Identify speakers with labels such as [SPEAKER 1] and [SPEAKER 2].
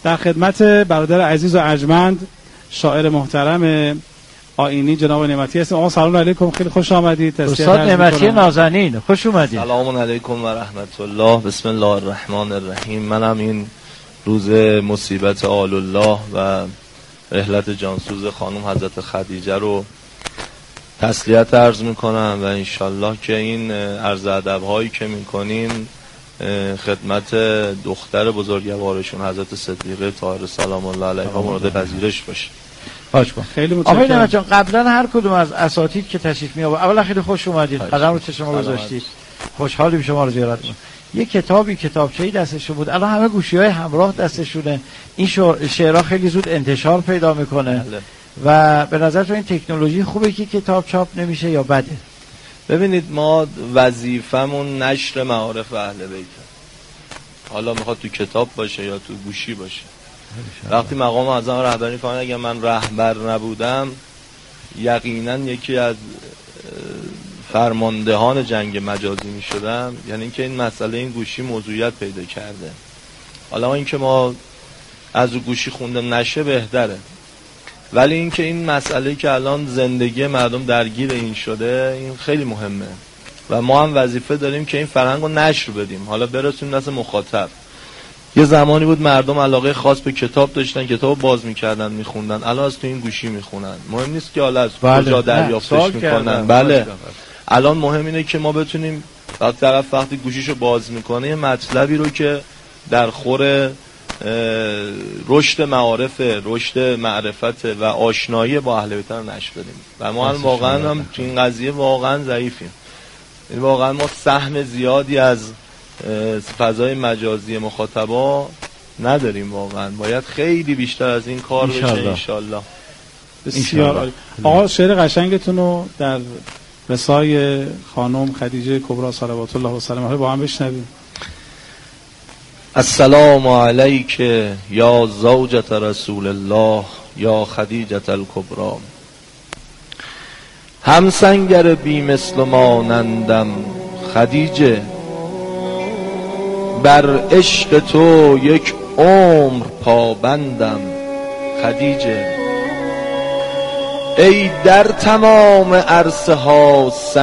[SPEAKER 1] در خدمت برادر عزیز و ارجمند شاعر محترم آیینی جناب نعمتی هستیم. آقا سلام علیکم، خیلی خوش آمدید.
[SPEAKER 2] استاد نعمتی نازنین خوش اومدید.
[SPEAKER 3] سلام علیکم و رحمت الله. بسم الله الرحمن الرحیم. منم این روز مصیبت آل الله و رحلت جانسوز خانم حضرت خدیجه رو تسلیت عرض میکنم و انشالله که این عرض ادب هایی که میکنیم خدمت دختر بزرگوارشون حضرت صدیقه طاهره سلام الله علیها مورد پذیرش باشه.
[SPEAKER 1] خیلی متشکرم.
[SPEAKER 2] آقای نعمتی جان، قبلا هر کدوم از اساتید که تشریف می آورد اولا خیلی خوش اومدید، قدم رو چشم ما گذاشتید، خوشحالیم شما رو زیارت کنیم. یه کتابچه‌ای دستش بود، الان همه گوشی‌های همراه دستشونه. این شعرها خیلی زود انتشار پیدا میکنه و به نظر تو این تکنولوژی خوبه که کتاب چاپ نمیشه یا بده؟
[SPEAKER 3] ببینید، ما وظیفمون نشر معارف اهل بیته، حالا میخواد تو کتاب باشه یا تو گوشی باشه. وقتی مقام اعظم رهبری کنن، اگر من رهبر نبودم یقینا یکی از فرماندهان جنگ مجازی میشدم. یعنی اینکه این مسئله این گوشی موضوعیت پیدا کرده. حالا اینکه ما از گوشی خونده نشه بهتره، ولی اینکه این مسئله که الان زندگی مردم درگیر این شده، این خیلی مهمه و ما هم وظیفه داریم که این فرهنگ رو نشر بدیم، حالا برسونیم دست مخاطب. یه زمانی بود مردم علاقه خاص به کتاب داشتن، کتاب باز میکردن میخوندن، الان از تو این گوشی میخونن. مهم نیست که حالا از کجا دریافتش میکنن. بله، الان مهم اینه که ما بتونیم وقتی گوشیشو باز میکنه یه مطلبی رو که در خور رشد معارف، رشد معرفت و آشنایی با اهل بیت نشر بدیم. و ما واقعا هم تو این قضیه واقعا ضعیفیم. این واقعا ما سهم زیادی از فضای مجازی مخاطبا نداریم. واقعا باید خیلی بیشتر از این کار بشه انشالله.
[SPEAKER 1] بسیار عالی. آقا شعر قشنگتون رو در رسای خانم خدیجه کبری صلوات الله و سلامه با هم بشنویم.
[SPEAKER 3] السلام علیک یا زوجة رسول الله یا خدیجة الکبری. همسنگر بی مثل مانندم خدیجه، بر عشق تو یک عمر پابندم خدیجه. ای در تمام عرصه ها